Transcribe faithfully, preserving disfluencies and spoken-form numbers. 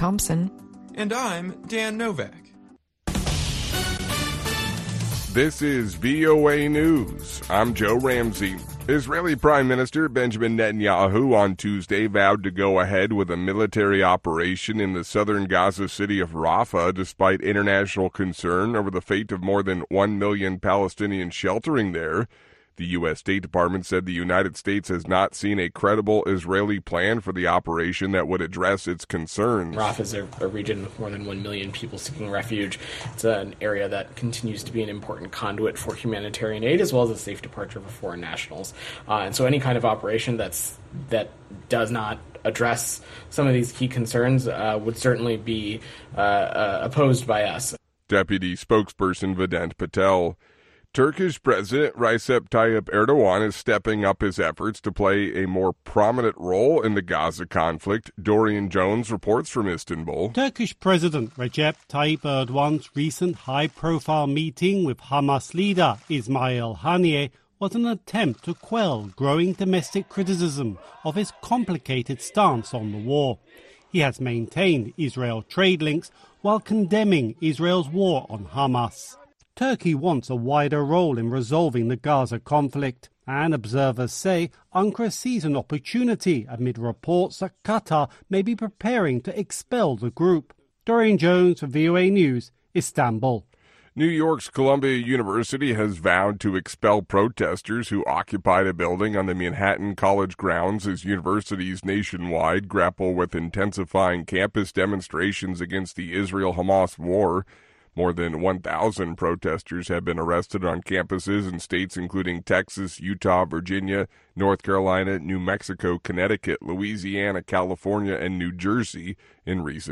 Thompson. And I'm Dan Novak. This is V O A News. I'm Joe Ramsey. Israeli Prime Minister Benjamin Netanyahu on Tuesday vowed to go ahead with a military operation in the southern Gaza city of Rafah despite international concern over the fate of more than one million Palestinians sheltering there. The U S. State Department said the United States has not seen a credible Israeli plan for the operation that would address its concerns. Rafah is a, a region with more than one million people seeking refuge. It's an area that continues to be an important conduit for humanitarian aid as well as a safe departure for foreign nationals. Uh, and so any kind of operation that's that does not address some of these key concerns uh, would certainly be uh, uh, opposed by us. Deputy spokesperson Vedant Patel. Turkish President Recep Tayyip Erdogan is stepping up his efforts to play a more prominent role in the Gaza conflict. Dorian Jones reports from Istanbul. Turkish President Recep Tayyip Erdogan's recent high-profile meeting with Hamas leader Ismail Haniyeh was an attempt to quell growing domestic criticism of his complicated stance on the war. He has maintained Israel trade links while condemning Israel's war on Hamas. Turkey wants a wider role in resolving the Gaza conflict, and observers say Ankara sees an opportunity amid reports that Qatar may be preparing to expel the group. Dorian Jones for V O A News, Istanbul. New York's Columbia University has vowed to expel protesters who occupied a building on the Manhattan College grounds as universities nationwide grapple with intensifying campus demonstrations against the Israel-Hamas war. More than one thousand protesters have been arrested on campuses in states including Texas, Utah, Virginia, North Carolina, New Mexico, Connecticut, Louisiana, California, and New Jersey in recent